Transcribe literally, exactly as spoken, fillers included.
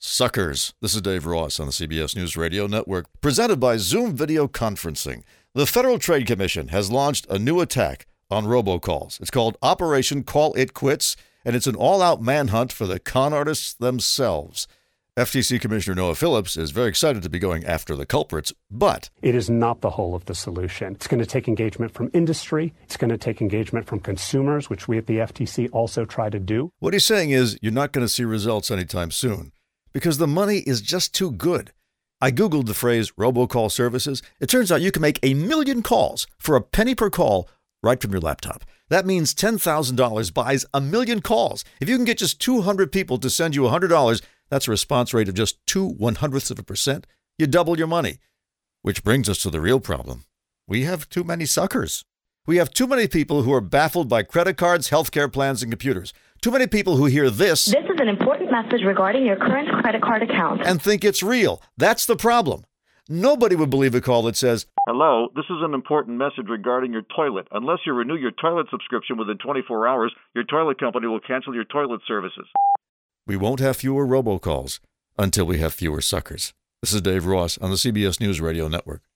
Suckers. This is Dave Ross on the C B S News Radio Network, presented by Zoom Video Conferencing. The Federal Trade Commission has launched a new attack on robocalls. It's called Operation Call It Quits, and it's an all-out manhunt for the con artists themselves. F T C Commissioner Noah Phillips is very excited to be going after the culprits, but it is not the whole of the solution. It's going to take engagement from industry. It's going to take engagement from consumers, which we at the F T C also try to do. What he's saying is you're not going to see results anytime soon because the money is just too good. I Googled the phrase robocall services. It turns out you can make a million calls for a penny per call right from your laptop. That means ten thousand dollars buys a million calls. If you can get just two hundred people to send you one hundred dollars, that's a response rate of just two one-hundredths of a percent. You double your money. Which brings us to the real problem. We have too many suckers. We have too many people who are baffled by credit cards, healthcare plans, and computers. Too many people who hear this. This is an important message regarding your current credit card account. And think it's real. That's the problem. Nobody would believe a call that says, "Hello, this is an important message regarding your toilet. Unless you renew your toilet subscription within twenty-four hours, your toilet company will cancel your toilet services." We won't have fewer robocalls until we have fewer suckers. This is Dave Ross on the C B S News Radio Network.